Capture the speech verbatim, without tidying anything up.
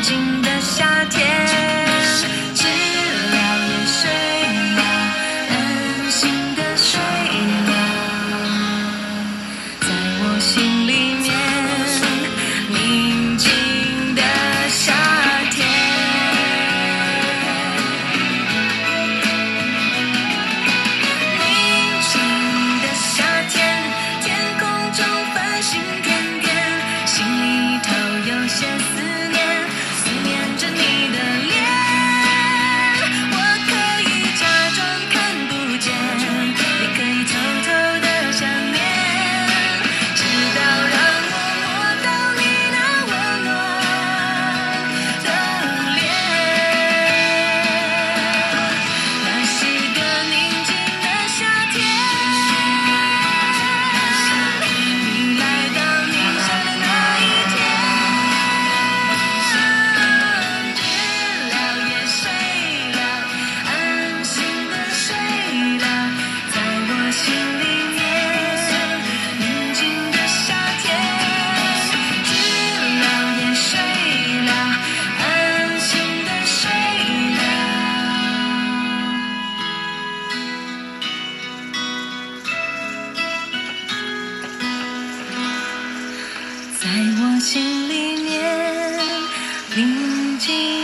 静的夏天，知了也睡了，安心的睡了，在我心里面宁静的夏天。宁静的夏天，天空中繁星点点，心里头有些思念，思念着你的脸。我可以假装看不见，也可以偷偷的想念，直到让我摸到你那温暖的脸。那是个宁静的夏天，你来到宁夏的那一天，知了也睡了，安心的睡了，在我心里面宁静的夏天，知了也睡了，安心的睡了。在我心里面宁静